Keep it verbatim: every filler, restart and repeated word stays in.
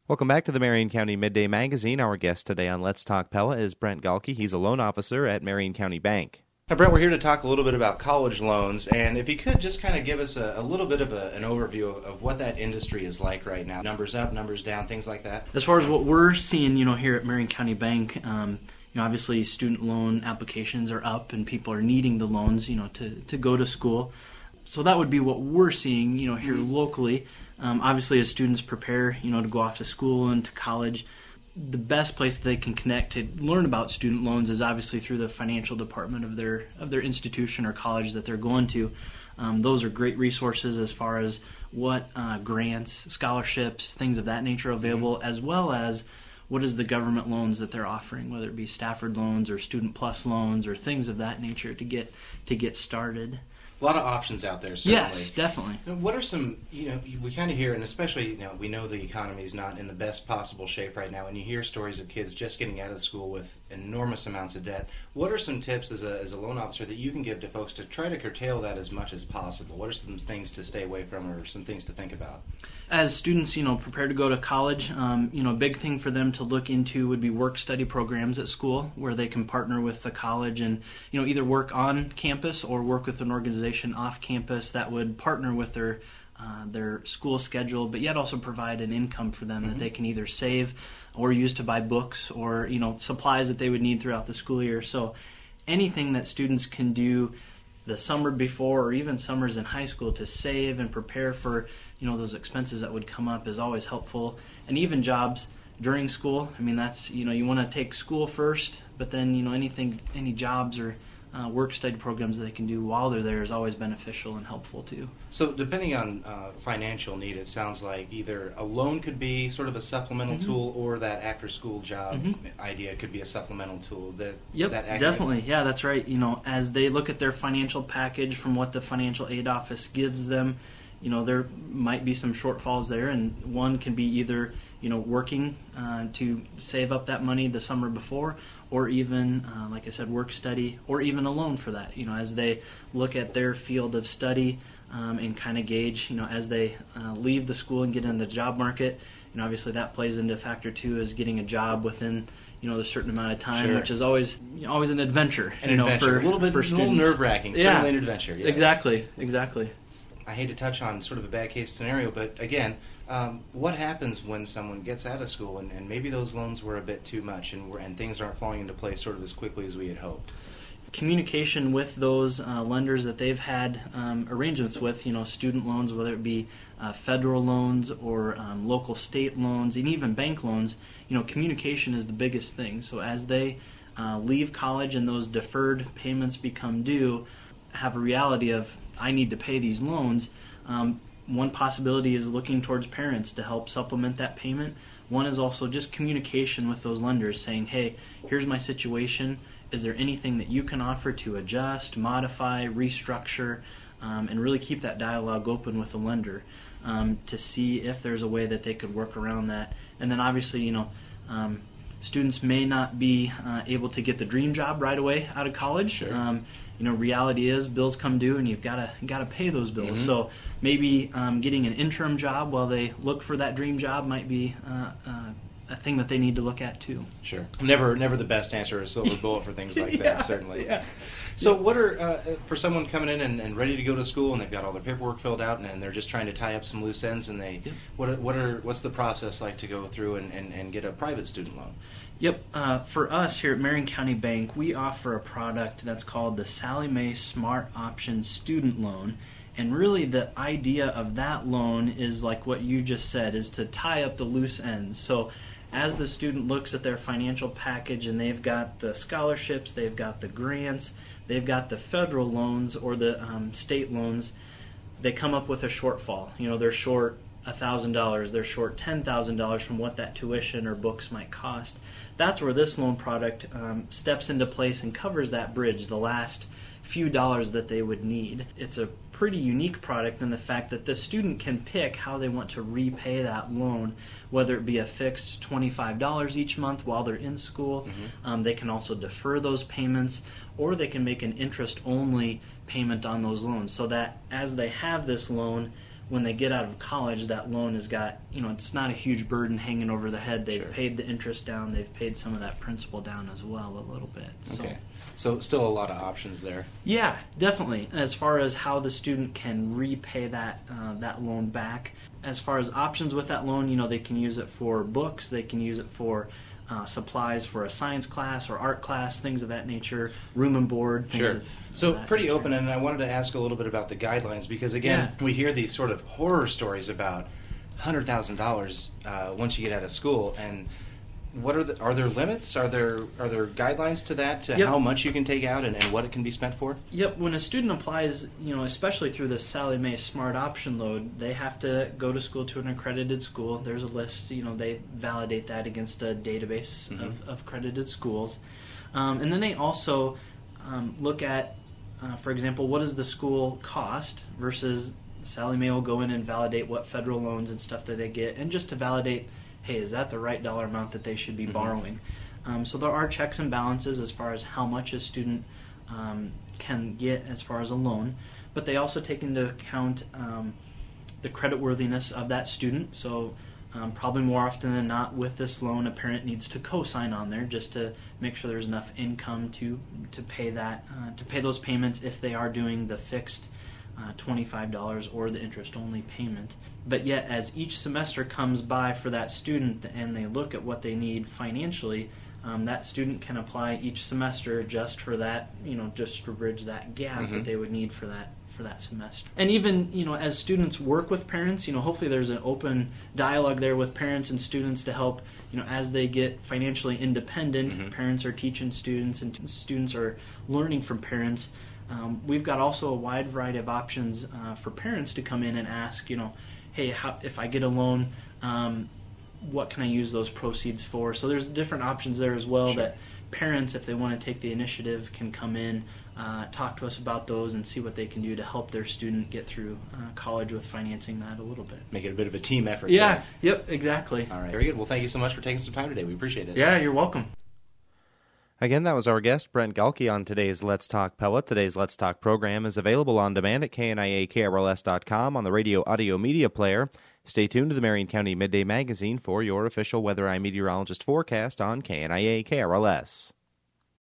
Welcome back to the Marion County Midday Magazine. Our guest today on Let's Talk Pella is Brent Galke. He's a loan officer at Marion County Bank. Now, Brent, we're here to talk a little bit about college loans, and if you could just kind of give us a, a little bit of a, an overview of, of what that industry is like right now. Numbers up, numbers down, things like that. As far as what we're seeing, you know, here at Marion County Bank, um, you know, obviously student loan applications are up, and people are needing the loans, you know, to, to go to school. So that would be what we're seeing, you know, here mm-hmm. locally. Um, obviously, as students prepare, you know, to go off to school and to college, the best place that they can connect to learn about student loans is obviously through the financial department of their of their institution or college that they're going to. Um, those are great resources as far as what uh, grants, scholarships, things of that nature are available, mm-hmm. as well as what is the government loans that they're offering, whether it be Stafford loans or Student Plus loans or things of that nature to get to get started. A lot of options out there, certainly. Yes, definitely. Now, what are some, you know, we kind of hear, and especially, you know, we know the economy is not in the best possible shape right now, and you hear stories of kids just getting out of school with enormous amounts of debt. What are some tips as a, as a loan officer that you can give to folks to try to curtail that as much as possible? What are some things to stay away from or some things to think about? As students, you know, prepare to go to college, um, you know, a big thing for them to look into would be work-study programs at school where they can partner with the college and, you know, either work on campus or work with an organization off campus that would partner with their uh, their school schedule, but yet also provide an income for them mm-hmm. that they can either save or use to buy books or, you know, supplies that they would need throughout the school year. So anything that students can do the summer before or even summers in high school to save and prepare for, you know, those expenses that would come up is always helpful. And even jobs during school, I mean, that's, you know, you want to take school first, but then, you know, anything, any jobs or uh, work study programs that they can do while they're there is always beneficial and helpful too. So depending on uh, financial need, it sounds like either a loan could be sort of a supplemental mm-hmm. tool or that after-school job mm-hmm. idea could be a supplemental tool. That, yep, that definitely. Yeah, that's right. You know, as they look at their financial package from what the financial aid office gives them, you know, there might be some shortfalls there, and one can be either, you know, working uh, to save up that money the summer before, or even, uh, like I said, work study, or even a loan for that, you know, as they look at their field of study um, and kind of gauge, you know, as they uh, leave the school and get in the job market, you know, obviously that plays into factor two is getting a job within, you know, a certain amount of time, sure. which is always you know, always an adventure. An you adventure. know, for, a little bit, for a little nerve-wracking, yeah. certainly an adventure. Yes. Exactly, exactly. I hate to touch on sort of a bad case scenario, but again, um, what happens when someone gets out of school and, and maybe those loans were a bit too much and, we're, and things aren't falling into place sort of as quickly as we had hoped? Communication with those uh, lenders that they've had um, arrangements with, you know, student loans, whether it be uh, federal loans or um, local state loans and even bank loans, you know, communication is the biggest thing. So as they uh, leave college and those deferred payments become due, have a reality of, I need to pay these loans, um, one possibility is looking towards parents to help supplement that payment. One is also just communication with those lenders saying, hey, here's my situation. Is there anything that you can offer to adjust, modify, restructure, um, and really keep that dialogue open with the lender um, to see if there's a way that they could work around that. And then obviously, you know, um, students may not be uh, able to get the dream job right away out of college. Sure. Um, you know, reality is bills come due, and you've got to got to pay those bills. Mm-hmm. So maybe um, getting an interim job while they look for that dream job might be uh, uh, a thing that they need to look at too. Sure. Never, never the best answer, a silver bullet for things like yeah, that. Certainly. Yeah. So, what are uh, for someone coming in and, and ready to go to school, and they've got all their paperwork filled out, and, and they're just trying to tie up some loose ends, and they, yep. what, are, what are, what's the process like to go through and, and, and get a private student loan? Yep. Uh, for us here at Marion County Bank, we offer a product that's called the Sallie Mae Smart Option Student Loan. And really the idea of that loan is like what you just said, is to tie up the loose ends. So as the student looks at their financial package and they've got the scholarships, they've got the grants, they've got the federal loans or the um, state loans, they come up with a shortfall. You know, they're short one thousand dollars, they're short ten thousand dollars from what that tuition or books might cost. That's where this loan product um, steps into place and covers that bridge, the last few dollars that they would need. It's a pretty unique product in the fact that the student can pick how they want to repay that loan, whether it be a fixed twenty-five dollars each month while they're in school. Mm-hmm. Um, they can also defer those payments, or they can make an interest-only payment on those loans, so that as they have this loan, when they get out of college, that loan has got, you know, it's not a huge burden hanging over the head. They've Sure. paid the interest down. They've paid some of that principal down as well a little bit. So. Okay. So still a lot of options there. Yeah, definitely. As far as how the student can repay that uh, that loan back, as far as options with that loan, you know, they can use it for books, they can use it for uh, supplies for a science class or art class, things of that nature, room and board, things Sure. of So that pretty nature. open, and I wanted to ask a little bit about the guidelines because, again, Yeah. we hear these sort of horror stories about one hundred thousand dollars uh, once you get out of school, and what are the, are there limits? Are there are there guidelines to that, to Yep. how much you can take out and, and what it can be spent for? Yep, when a student applies, you know, especially through the Sallie Mae Smart Option Loan, they have to go to school to an accredited school. There's a list, you know, they validate that against a database Mhm. of, of accredited schools. Um, and then they also um, look at, uh, for example, what does the school cost versus Sallie Mae will go in and validate what federal loans and stuff that they get, and just to validate, hey, is that the right dollar amount that they should be Mhm. borrowing? Um, so there are checks and balances as far as how much a student um, can get as far as a loan, but they also take into account um, the creditworthiness of that student. So um, probably more often than not with this loan, a parent needs to co-sign on there just to make sure there's enough income to to pay that uh, to pay those payments if they are doing the fixed Uh, twenty-five dollars or the interest-only payment. But yet, as each semester comes by for that student and they look at what they need financially, um, that student can apply each semester just for that, you know, just to bridge that gap Mhm. that they would need for that for that semester. And even, you know, as students work with parents, you know, hopefully there's an open dialogue there with parents and students to help, you know, as they get financially independent, Mhm. parents are teaching students and t- students are learning from parents. Um, we've got also a wide variety of options uh, for parents to come in and ask, you know, hey, how, if I get a loan, um, what can I use those proceeds for? So there's different options there as well Sure. that parents, if they want to take the initiative, can come in, uh, talk to us about those and see what they can do to help their student get through uh, college with financing that a little bit. Make it a bit of a team effort. Yeah, there. yep, exactly. All right. Very good. Well, thank you so much for taking some time today. We appreciate it. Yeah, you're welcome. Again, that was our guest, Brent Galke, on today's Let's Talk Pellet. Today's Let's Talk program is available on demand at K N I A K R L S dot com on the radio audio media player. Stay tuned to the Marion County Midday Magazine for your official Weather Eye meteorologist forecast on K N I A K R L S.